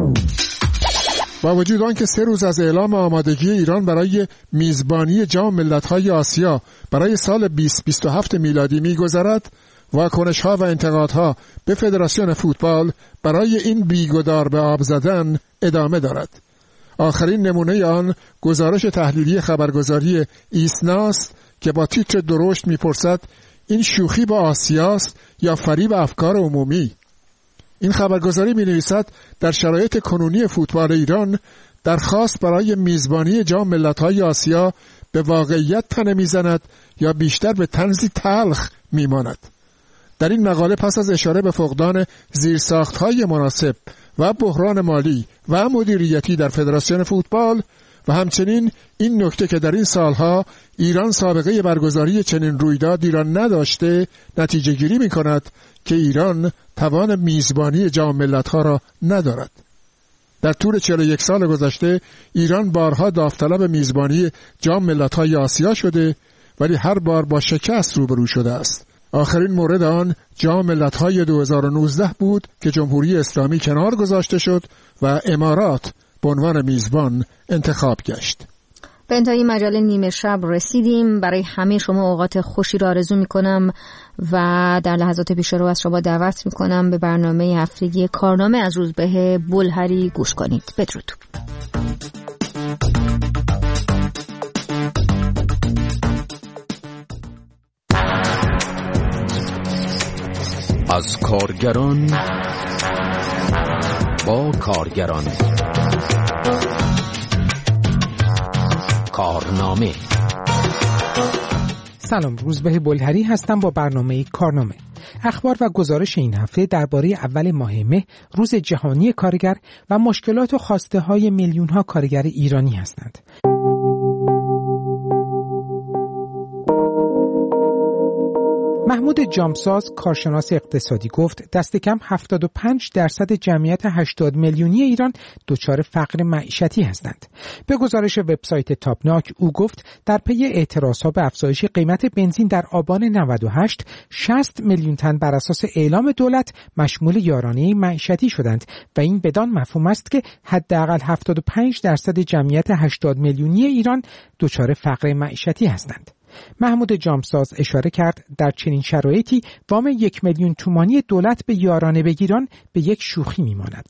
با وجود آنکه سه روز از اعلام آمادگی ایران برای میزبانی جام ملت‌های آسیا برای سال بیست بیست و هفت میلادی می‌گذرد، واکنش‌ها و انتقادها به فدراسیون فوتبال برای این بیگدار به آب زدن ادامه دارد. آخرین نمونه آن گزارش تحلیلی خبرگزاری ایسناست که با تیتر درشت می‌پرسد این شوخی با آسیاست یا فریب افکار عمومی؟ این خبرگزاری می‌نویسد در شرایط کنونی فوتبال ایران درخواست برای میزبانی جام ملت‌های آسیا به واقعیت تنه می‌زند یا بیشتر به طنزی تلخ می‌ماند. در این مقاله پس از اشاره به فقدان زیرساخت‌های مناسب و بحران مالی و مدیریتی در فدراسیون فوتبال و همچنین این نکته که در این سالها ایران سابقه برگزاری چنین رویدادی را نداشته نتیجه گیری می کند که ایران توان میزبانی جام ملت‌ها را ندارد. در طول چهل و یک سال گذشته ایران بارها داوطلب میزبانی جام ملت‌های آسیا شده ولی هر بار با شکست روبرو شده است. آخرین مورد آن جام ملت‌های دو هزار و نوزده بود که جمهوری اسلامی کنار گذاشته شد و امارات به عنوان میزبان انتخاب گشت. به انتهای مجله نیمه شب رسیدیم. برای همه شما اوقات خوشی را آرزو میکنم و در لحظات پیش رو از شما دعوت میکنم به برنامه هفتگی کارنامه از روزبه بلهری گوش کنید. بدرود. از کارگران با کارگران کارنامه. سلام، روزبه بلهری هستم با برنامه کارنامه. اخبار و گزارش این هفته درباره اول ماه مه، روز جهانی کارگر و مشکلات و خواسته های میلیون ها کارگر ایرانی هستند. محمود جامساز، کارشناس اقتصادی، گفت دست کم هفتاد و پنج درصد جمعیت هشتاد میلیونی ایران دچار فقر معیشتی هستند. به گزارش وبسایت تاپناک، او گفت در پی اعتراضها به افزایش قیمت بنزین در آبان نود و هشت، شصت میلیون تن بر اساس اعلام دولت مشمول یارانه معیشتی شدند و این بدان مفهوم است که حداقل هفتاد و پنج درصد جمعیت هشتاد میلیونی ایران دچار فقر معیشتی هستند. محمود جامساز اشاره کرد در چنین شرایطی وام یک میلیون تومانی دولت به یارانه بگیران به یک شوخی میماند.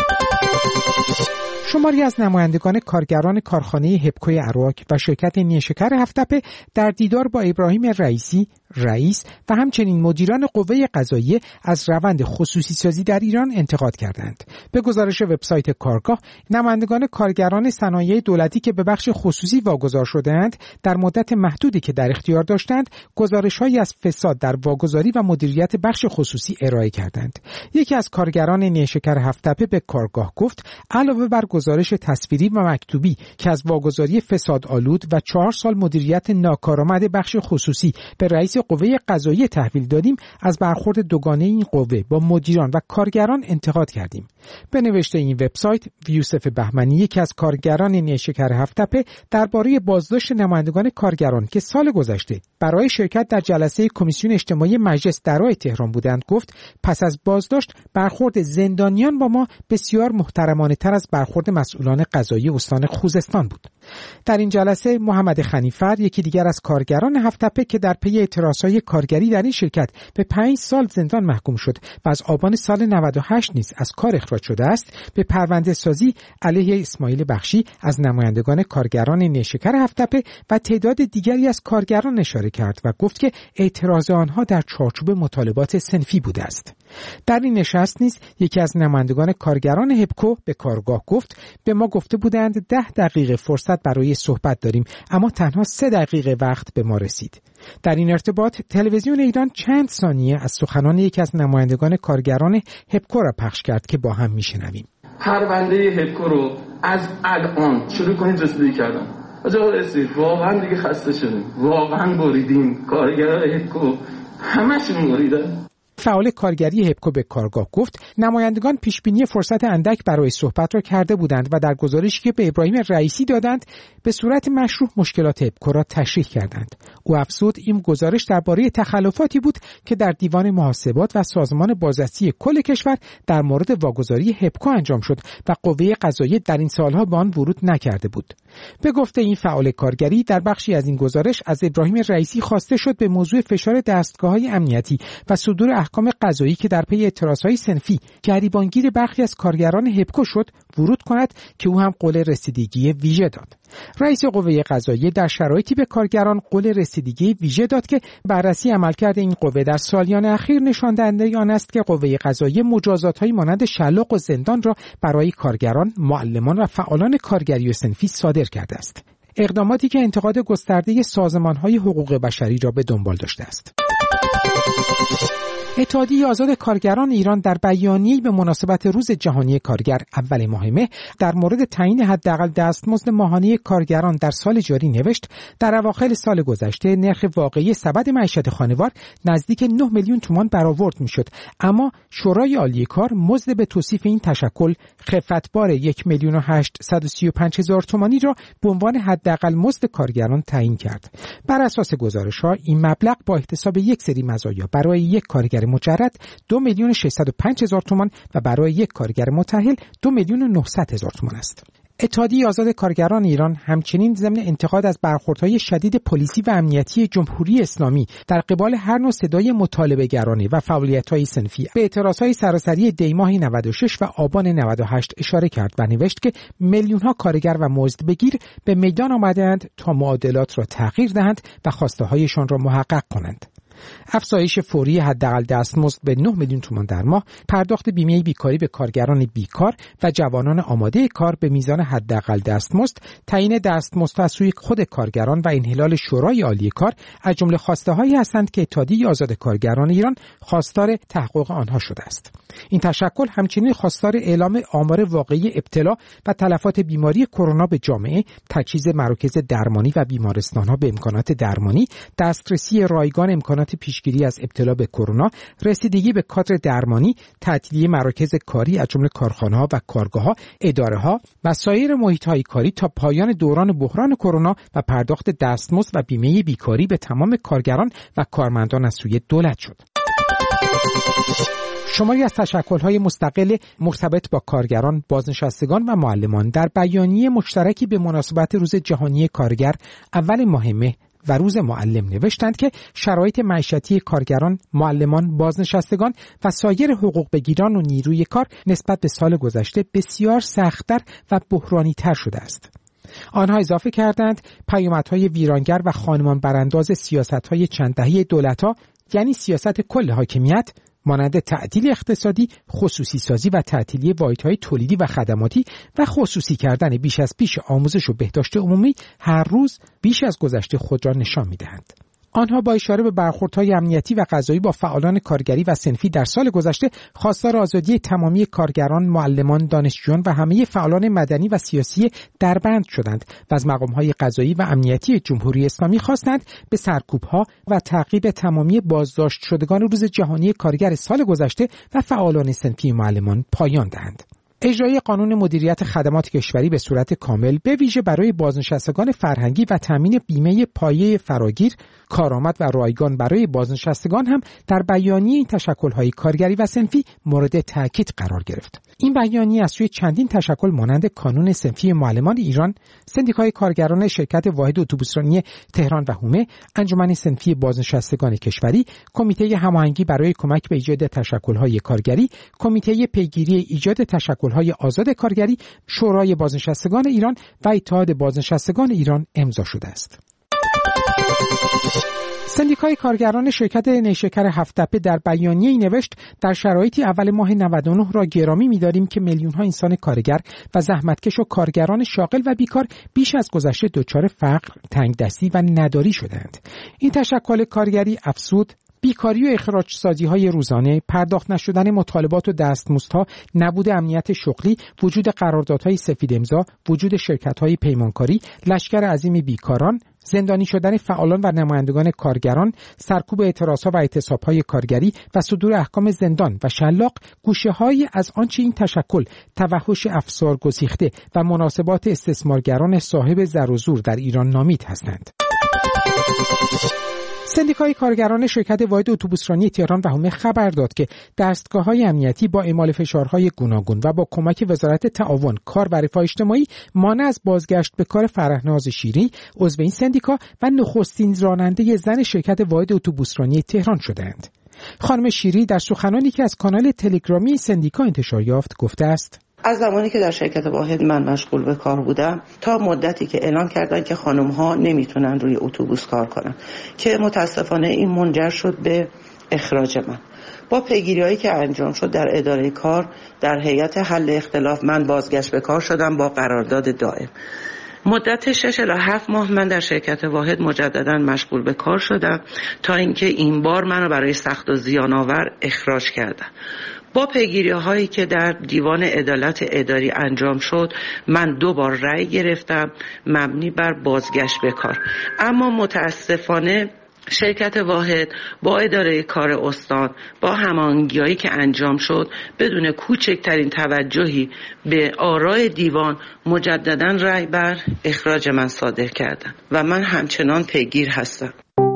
شماری از نمایندگان کارگران کارخانه هپکوی اراک و شرکت نیشکر هفت‌تپه در دیدار با ابراهیم رئیسی رئیس و همچنین مدیران قوه قضاییه از روند خصوصی سازی در ایران انتقاد کردند. به گزارش وبسایت کارگاه، نمایندگان کارگران صنایع دولتی که به بخش خصوصی واگذار شده‌اند در مدت محدودی که در اختیار داشتند، گزارش‌هایی از فساد در واگذاری و مدیریت بخش خصوصی ارائه کردند. یکی از کارگران نیشکر هفت‌تپه به کارگاه گفت علاوه بر گزارش تصویری و مکتوبی که از واگذاری فسادآلود و چهار سال مدیریت ناکارآمد بخش خصوصی به رئیس قوه قضاییه تحویل دادیم، از برخورد دوگانه این قوه با مدیران و کارگران انتقاد کردیم. به نوشته این وبسایت، یوسف بهمنی، یکی از کارگران نیشکر هفت‌تپه، درباره بازداشت نمایندگان کارگران که سال گذشته برای شرکت در جلسه کمیسیون اجتماعی مجلس درای تهران بودند گفت پس از بازداشت برخورد زندانیان با ما بسیار محترمانه تر از برخورد مسئولان قضایی استان خوزستان بود. در این جلسه محمد خنیفر، یکی دیگر از کارگران هفت‌تپه که در پی اعتراضهای کارگری در این شرکت به پنج سال زندان محکوم شد و از آبان سال نود و هشت نیز از کار اخراج شده است، به پرونده سازی علیه اسماعیل بخشی از نمایندگان کارگران نیشکر هفت‌تپه و تعداد دیگری از کارگران اشاره کرد و گفت که اعتراض آنها در چارچوب مطالبات صنفی بوده است. در این نشست نیز یکی از نمایندگان کارگران هپکو به کارگاه گفت به ما گفته بودند ده دقیقه فرصت برای صحبت داریم، اما تنها سه دقیقه وقت به ما رسید. در این ارتباط تلویزیون ایران چند ثانیه از سخنان یکی از نمایندگان کارگران هپکو را پخش کرد که با هم میشنویم. پرونده هپکو رو از الان شروع کنید رسیدگی کردن. آقا رئیس، واقعا دیگه خسته شدیم، واقعا بریدیم، کارگران هپکو همشون بریدن. فعال کارگری هپکو به کارگاه گفت نمایندگان پیشبینی فرصت اندک برای صحبت را کرده بودند و در گزارشی که به ابراهیم رئیسی دادند به صورت مشروع مشکلات هپکو را تشریح کردند. او افزود این گزارش درباره تخلفاتی بود که در دیوان محاسبات و سازمان بازرسی کل کشور در مورد واگذاری هپکو انجام شد و قوه قضاییه در این سالها به آن ورود نکرده بود. به گفته این فعال کارگری، در بخشی از این گزارش از ابراهیم رئیسی خواسته شد به موضوع فشار دستگاه‌های امنیتی و صدور احکام قضایی که در پی اعتراضهای صنفی گریبانگیر برخی از کارگران هپکو شد ورود کند که او هم قول رسیدگی ویژه داد. رئیس قوه قضاییه در شرایطی به کارگران قول رسیدگی ویژه داد که بررسی عملکرد این قوه در سالیان اخیر نشان دهنده آن است که قوه قضاییه مجازات‌های مانند شلاق و زندان را برای کارگران، معلمان و فعالان کارگری و صنفی صادر کرده است. اقداماتی که انتقاد گسترده سازمان‌های حقوق بشری را به دنبال داشته است. اتحادیه آزاد کارگران ایران در بیانیه‌ای به مناسبت روز جهانی کارگر اول ماه مه در مورد تعیین حداقل دستمزد ماهانه کارگران در سال جاری نوشت در اواخر سال گذشته نرخ واقعی سبد معیشت خانوار نزدیک نه میلیون تومان برآورد میشد، اما شورای عالی کار مزد به توصیف این تشکل خفتبار یک میلیون و هشتصد و سی و پنج هزار تومانی را به عنوان حداقل مزد کارگران تعیین کرد. بر اساس گزارش‌ها این مبلغ با احتساب یک سری مزایا برای یک کارگر مجرد دو میلیون و ششصد و پنج هزار تومان و برای یک کارگر متأهل دو میلیون و نهصد هزار تومان است. اتحادیه آزاد کارگران ایران همچنین ضمن انتقاد از برخوردهای شدید پلیسی و امنیتی جمهوری اسلامی در قبال هر نوع صدای مطالبه‌گرانه و فعالیت‌های صنفی به اعتراضهای سراسری دی‌ماه نود و شش و آبان نود و هشت اشاره کرد و نوشت که میلیون‌ها کارگر و مزدبگیر به میدان آمدند تا معادلات را تغییر دهند و خواسته‌هایشان را محقق کنند. افزایش فوری حداقل دستمزد به نه میلیون تومان در ماه، پرداخت بیمه بیکاری به کارگران بیکار و جوانان آماده کار به میزان حداقل دستمزد، تعیین دستمزد از سوی خود کارگران و انحلال شورای عالی کار از جمله خواسته‌هایی هستند که اتحادیه آزاد کارگران ایران خواستار تحقق آنها شده است. این تشکل همچنین خواستار اعلام آمار واقعی ابتلا و تلفات بیماری کرونا به جامعه، تجهیز مراکز درمانی و بیمارستان‌ها به امکانات درمانی، دسترسی رایگان امکانات پیشگیری از ابتلا به کرونا، رسیدگی به کادر درمانی، تعطیلی مراکز کاری از جمله کارخانه‌ها و کارگاه‌ها، اداره‌ها و سایر محیط‌های کاری تا پایان دوران بحران کرونا و پرداخت دستمزد و بیمه بیکاری به تمام کارگران و کارمندان از سوی دولت شد. شماری از تشکل‌های مستقل مرتبط با کارگران، بازنشستگان و معلمان در بیانیه مشترکی به مناسبت روز جهانی کارگر اول ماه مه و روز معلم نوشتند که شرایط معیشتی کارگران، معلمان، بازنشستگان و سایر حقوق بگیران و نیروی کار نسبت به سال گذشته بسیار سخت‌تر و بحرانی‌تر شده است. آنها اضافه کردند پیامدهای ویرانگر و خانمان برانداز سیاست‌های چند دهه دولت‌ها، یعنی سیاست کل حاکمیت، مانند تعدیل اقتصادی، خصوصی سازی و تعطیلی واحدهای تولیدی و خدماتی و خصوصی کردن بیش از پیش آموزش و بهداشت عمومی هر روز بیش از گذشته خود را نشان می‌دهند. آنها با اشاره به برخوردهای امنیتی و قضایی با فعالان کارگری و صنفی در سال گذشته خواستار آزادی تمامی کارگران، معلمان، دانشجویان و همه فعالان مدنی و سیاسی دربند شدند و از مقام‌های قضایی و امنیتی جمهوری اسلامی خواستند به سرکوب‌ها و تعقیب تمامی بازداشت شدگان روز جهانی کارگر سال گذشته و فعالان صنفی معلمان پایان دهند. اجرای قانون مدیریت خدمات کشوری به صورت کامل به ویژه برای بازنشستگان فرهنگی و تامین بیمه پایه فراگیر، کارآمد و رایگان برای بازنشستگان هم در بیانیه این تشکل‌های کارگری و صنفی مورد تاکید قرار گرفت. این بیانیه از سوی چندین تشکل مانند کانون صنفی معلمان ایران، سندیکای کارگران شرکت واحد اتوبوسرانی تهران و حومه، انجمن صنفی بازنشستگان کشوری، کمیته هماهنگی برای کمک به ایجاد تشکل‌های کارگری، کمیته پیگیری ایجاد تشکل‌های آزاد کارگری، شورای بازنشستگان ایران و اتحاد بازنشستگان ایران امضا شده است. سندیکای کارگران شرکت نیشکر هفت‌تپه در بیانیه‌ای نوشت در شرایطی اول ماه نود و نه را گرامی می‌داریم که میلیون‌ها انسان کارگر و زحمتکش و کارگران شاغل و بیکار بیش از گذشته دچار فقر، تنگدستی و نداری شدند. این تشکل کارگری افزود بیکاری و اخراج‌سازی‌های روزانه، پرداخت نشدن مطالبات و دستمزدها، نبود امنیت شغلی، وجود قراردادهای سفید امضا، وجود شرکت‌های پیمانکاری، لشکر عظیم بیکاران، زندانی شدن فعالان و نمایندگان کارگران، سرکوب اعتراضها و اعتصاب‌های کارگری و صدور احکام زندان و شلاق گوشه‌هایی از آنچه این تشکل توحش افسار گسیخته و مناسبات استثمارگران صاحب زر و زور در ایران نامید هستند. سندیکای کارگران شرکت واحد اتوبوسرانی تهران و حومه خبر داد که دستگاه‌های امنیتی با اعمال فشارهای گوناگون و با کمک وزارت تعاون، کار و رفاه اجتماعی مانع از بازگشت به کار فرهناز شیری، عضو این سندیکا و نخستین راننده زن شرکت واحد اتوبوسرانی تهران شدند. خانم شیری در سخنانی که از کانال تلگرامی سندیکا انتشار یافت گفته است: از زمانی که در شرکت واحد من مشغول به کار بودم تا مدتی که اعلان کردن که خانم‌ها نمیتونن روی اتوبوس کار کنن که متاسفانه این منجر شد به اخراج من. با پیگیری‌هایی که انجام شد در اداره کار، در هیئت حل اختلاف من بازگشت به کار شدم با قرارداد دائم. مدت شش الی هفت ماه من در شرکت واحد مجددا مشغول به کار شدم تا اینکه این بار منو برای سخت و زیان آور اخراج کردن. با پیگیری هایی که در دیوان عدالت اداری انجام شد من دو بار رأی گرفتم مبنی بر بازگشت به کار، اما متاسفانه شرکت واحد با اداره کار استان با هماهنگی‌هایی که انجام شد بدون کوچکترین توجهی به آرای دیوان مجددا رأی بر اخراج من صادر کردند و من همچنان پیگیر هستم.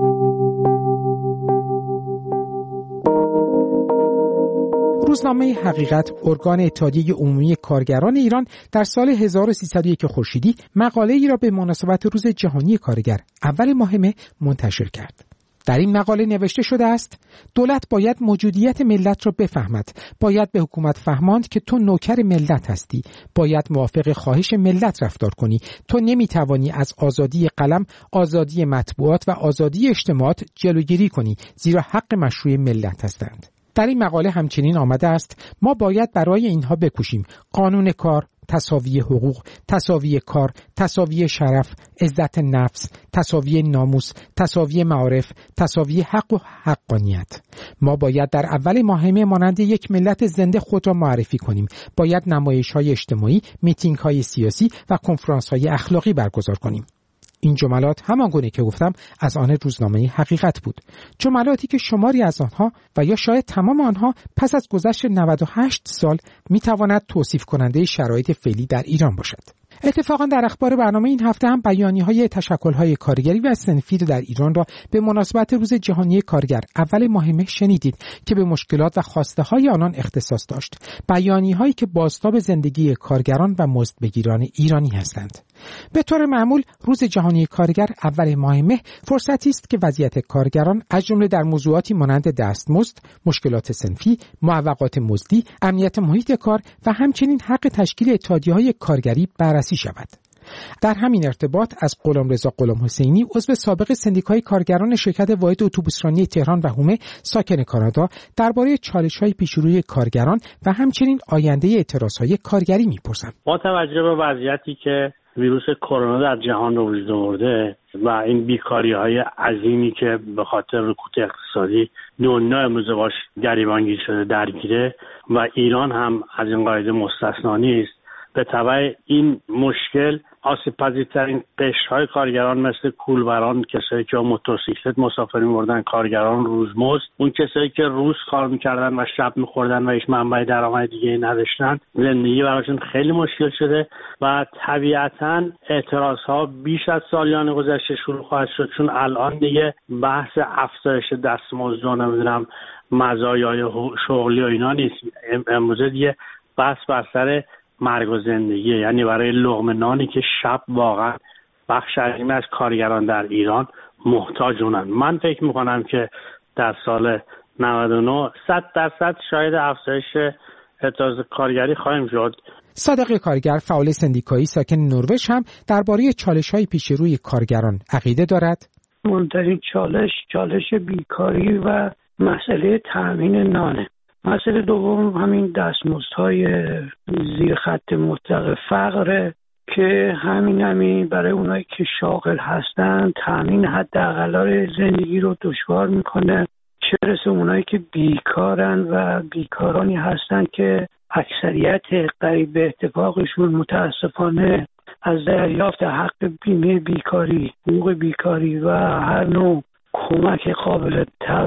روزنامه حقیقت، ارگان اتحادیه عمومی کارگران ایران، در سال هزار و سیصد و یک خورشیدی مقاله‌ای را به مناسبت روز جهانی کارگر اول ماه مه منتشر کرد. در این مقاله نوشته شده است: دولت باید موجودیت ملت را بفهمد، باید به حکومت فهماند که تو نوکر ملت هستی، باید موافق خواهش ملت رفتار کنی، تو نمیتوانی از آزادی قلم، آزادی مطبوعات و آزادی اجتماعات جلوگیری کنی، زیرا حق مشروع ملت هستند. در این مقاله همچنین آمده است ما باید برای اینها بکوشیم: قانون کار، تساوی حقوق، تساوی کار، تساوی شرف، عزت نفس، تساوی ناموس، تساوی معارف، تساوی حق و حقانیت. ما باید در اول ماه مه مانند یک ملت زنده خود را معرفی کنیم. باید نمایش‌های اجتماعی، میتینگ‌های سیاسی و کنفرانس‌های اخلاقی برگزار کنیم. این جملات همانگونه که گفتم از آن روزنامه حقیقت بود. جملاتی که شماری از آنها و یا شاید تمام آنها پس از گذشت نود و هشت سال میتواند توصیف کننده شرایط فعلی در ایران باشد. اتفاقا در اخبار برنامه این هفته هم بیانیه‌های تشکل‌های کارگری و صنفی در ایران را به مناسبت روز جهانی کارگر اول ماه مه شنیدید که به مشکلات و خواسته‌های آنان اختصاص داشت. بیانیه‌هایی که بازتاب زندگی کارگران و مزدبگیران ایرانی هستند. به طور معمول روز جهانی کارگر اول ماه مه فرصتی است که وضعیت کارگران از جمله در موضوعاتی مانند دستمزد، مشکلات صنفی، معوقات مزدی، امنیت محیط کار و همچنین حق تشکیل اتحادیه‌های کارگری بررسی شود. در همین ارتباط از غلامرضا غلامحسینی، عضو سابق سندیکای کارگران شرکت واحد اتوبوسرانی تهران و هومه ساکن کانادا، درباره چالش‌های پیشروی کارگران و همچنین آینده اعتراض‌های کارگری می‌پرسم. با توجه به وضعیتی که ویروس کرونا در جهان رو وجود آورده و این بیکاری‌های عظیمی که به خاطر رکود اقتصادی دنیا امروز باش گریبانگیر شده درگیره و ایران هم از این قاعده مستثنا نیست، به تبع این مشکل آسیب پذیرترین قشرهای کارگران مثل کولبران، کسایی که موتورسیکلت مسافری می‌بردن، کارگران روزمزد، اون کسایی که روز کار می‌کردن و شب می‌خوردن و هیچ منبع درآمد دیگه نداشتن، زندگی براشون خیلی مشکل شده و طبیعتاً اعتراض‌ها بیش از سالیان گذشته شروع خواهد شد، چون الان دیگه بحث افزایش دستمزد و نمی‌دونم مزایای شغلی و اینا نیست. امروز دیگه بحث بر سر مرگ و زندگی، یعنی برای لقمه نانی که شب واقعا بخش عظیمی از کارگران در ایران محتاج اونن. من فکر میکنم که در سال نود و نه صد درصد شاید افزایش اعتراض کارگری خواهیم شد. صادق کارگر، فعال سندیکایی ساکن نروژ، هم درباره چالش‌های پیش روی کارگران عقیده دارد. مهمترین چالش چالش بیکاری و مسئله تامین نانه. مسئله دوم همین دستمزدهای زیر خط مطلق فقر که همین همین برای اونایی که شاغل هستن تامین حداقل زندگی رو دشوار میکنه، چه برسه اونایی که بیکارن و بیکارانی هستن که اکثریت قریب به اتفاقشون متاسفانه از دریافت حق بیمه بیکاری، حقوق بیکاری و هر نوع کمک قابل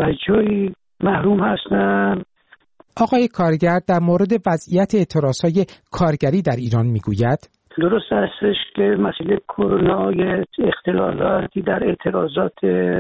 توجهی محروم هستن. آقای کارگر در مورد وضعیت اعتراضهای کارگری در ایران میگوید: درست استش که مسئله کرونا اختلالاتی در اعتراضات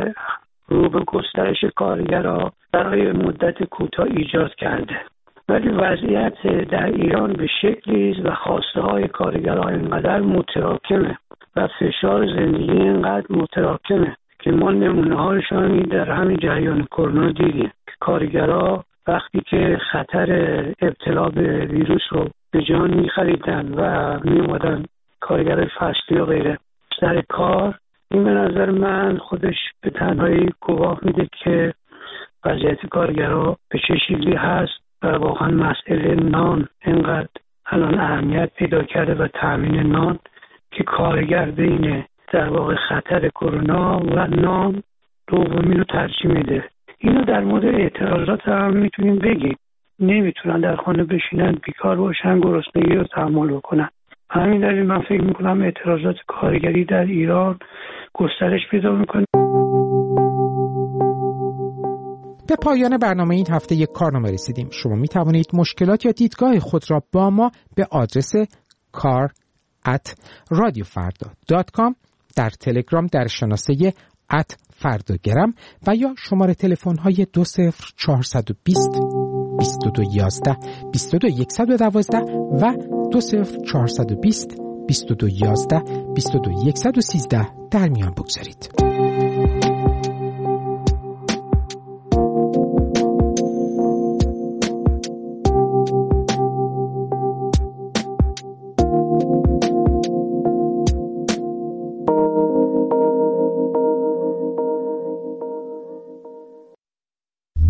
رو به گسترش کارگرها برای مدت کوتاه ایجاد کرده، ولی وضعیت در ایران به شکلی و خواسته های کارگرها اینقدر متراکمه و فشار زندگی اینقدر متراکمه که ما نمونه هاشون در همین جریان کرونا دیدیم که کارگرها وقتی که خطر ابتلا به ویروس رو به جان می‌خریدن و می‌اومدن کارگر فصلی و غیره سر کار، این به نظر من خودش به تنهایی گواه میده که وضعیت کارگرها به چه شکلی هست و واقعا مسئله نان اینقدر الان اهمیت پیدا کرده و تامین نان که کارگر بین در واقع خطر کرونا و نان دومی رو ترجیح میده. اینو در مورد اعتراضات هم میتونیم بگیم. نمیتونن در خانه بشینن، بیکار باشن، گرسنگی رو تحمل بکنن. همین دلیل من فکر میکنم اعتراضات کارگری در ایران گسترش پیدا میکنه. به پایان برنامه این هفته یک کارنامه رسیدیم. شما می توانید مشکلات یا دیدگاه خود را با ما به آدرس کار ات رادیو فردا دات کام در تلگرام در شناسه ات فرداگرم و یا شماره تلفن های دو صفر چهارصد و بیست بیست و دو یازده بیست و دو صد و دوازده و دو صفر چهارصد و بیست بیست و دو یازده بیست و دو صد و سیزده در میان بگذارید.